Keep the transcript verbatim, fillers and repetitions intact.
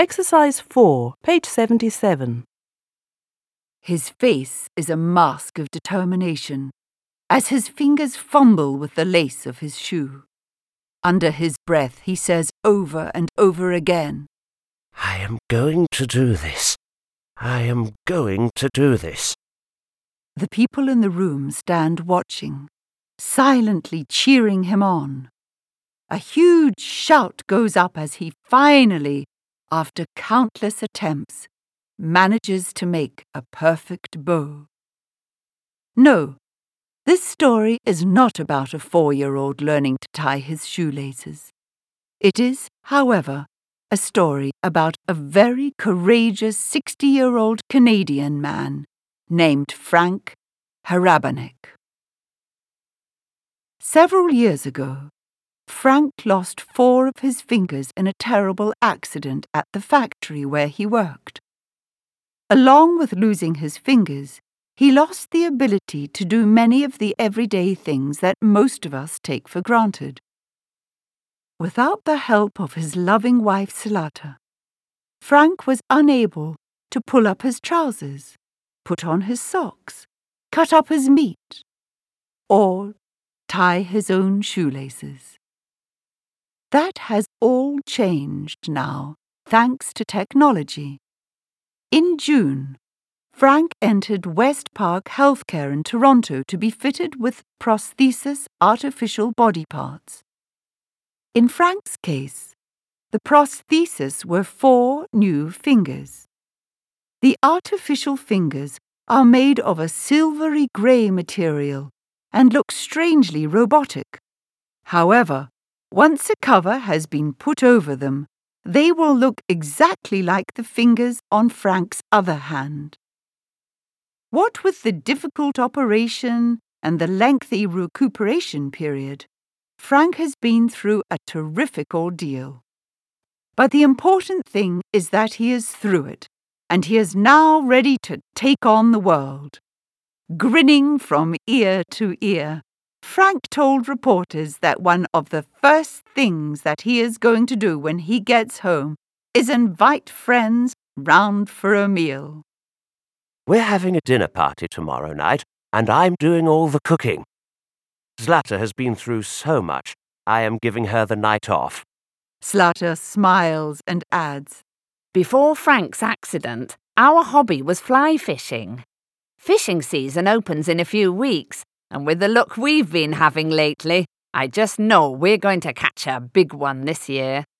Exercise four, page seventy-seven. His face is a mask of determination, as his fingers fumble with the lace of his shoe. Under his breath he says over and over again, I am going to do this. I am going to do this. The people in the room stand watching, silently cheering him on. A huge shout goes up as he finally, after countless attempts, manages to make a perfect bow. No, this story is not about a four-year-old learning to tie his shoelaces. It is, however, a story about a very courageous sixty-year-old Canadian man named Frank Harabanek. Several years ago, Frank lost four of his fingers in a terrible accident at the factory where he worked. Along with losing his fingers, he lost the ability to do many of the everyday things that most of us take for granted. Without the help of his loving wife Zlata, Frank was unable to pull up his trousers, put on his socks, cut up his meat, or tie his own shoelaces. That has all changed now, thanks to technology. In June, Frank entered West Park Healthcare in Toronto to be fitted with prosthesis artificial body parts. In Frank's case, the prosthesis were four new fingers. The artificial fingers are made of a silvery grey material and look strangely robotic. However, once a cover has been put over them, they will look exactly like the fingers on Frank's other hand. What with the difficult operation and the lengthy recuperation period, Frank has been through a terrific ordeal. But the important thing is that he is through it, and he is now ready to take on the world. Grinning from ear to ear, Frank told reporters that one of the first things that he is going to do when he gets home is invite friends round for a meal. We're having a dinner party tomorrow night, and I'm doing all the cooking. Zlata has been through so much, I am giving her the night off. Zlata smiles and adds, Before Frank's accident, our hobby was fly fishing. Fishing season opens in a few weeks, and with the luck we've been having lately, I just know we're going to catch a big one this year.